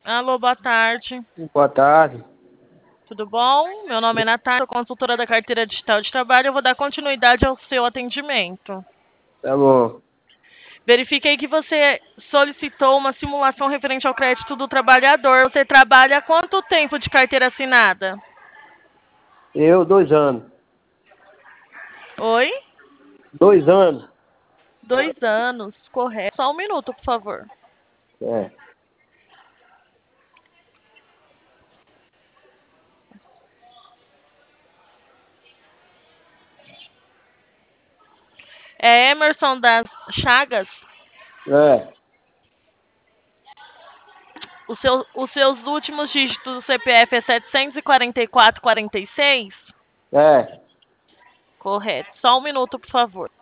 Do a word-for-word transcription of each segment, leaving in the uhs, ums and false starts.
Alô, boa tarde. Boa tarde. Tudo bom? Meu nome é Natália, sou consultora da carteira digital de trabalho. Eu vou dar continuidade ao seu atendimento. Tá bom. Verifiquei que você solicitou uma simulação referente ao crédito do trabalhador. Você trabalha há quanto tempo de carteira assinada? Eu, dois anos. Oi? Dois anos? Dois anos, correto. Só um minuto, por favor. É. É Emerson das Chagas? É. O seu, os seus últimos dígitos do C P F é setecentos e quarenta e quatro, quarenta e seis? É. Correto. Só um minuto, por favor.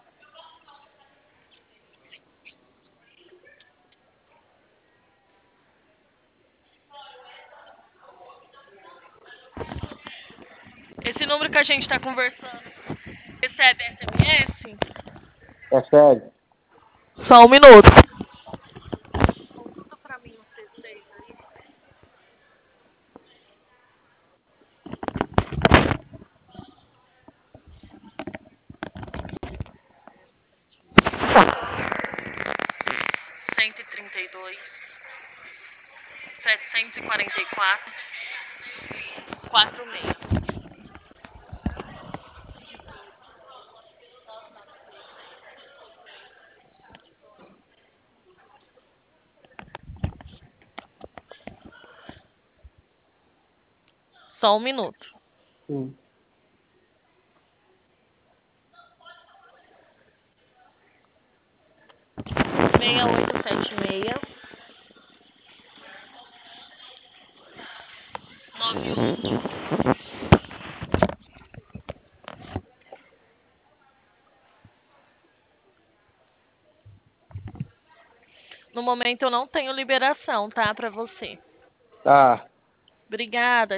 Esse número que a gente está conversando recebe S M S? É sério. Só um minuto. Consulta pra mim o C seis aí. cento e trinta e dois, setecentos e quarenta e quatro, quarenta e seis. Só um minuto. Hum. seis oito sete seis, nove um. No momento eu não tenho liberação, tá? Pra você. Tá. Obrigada.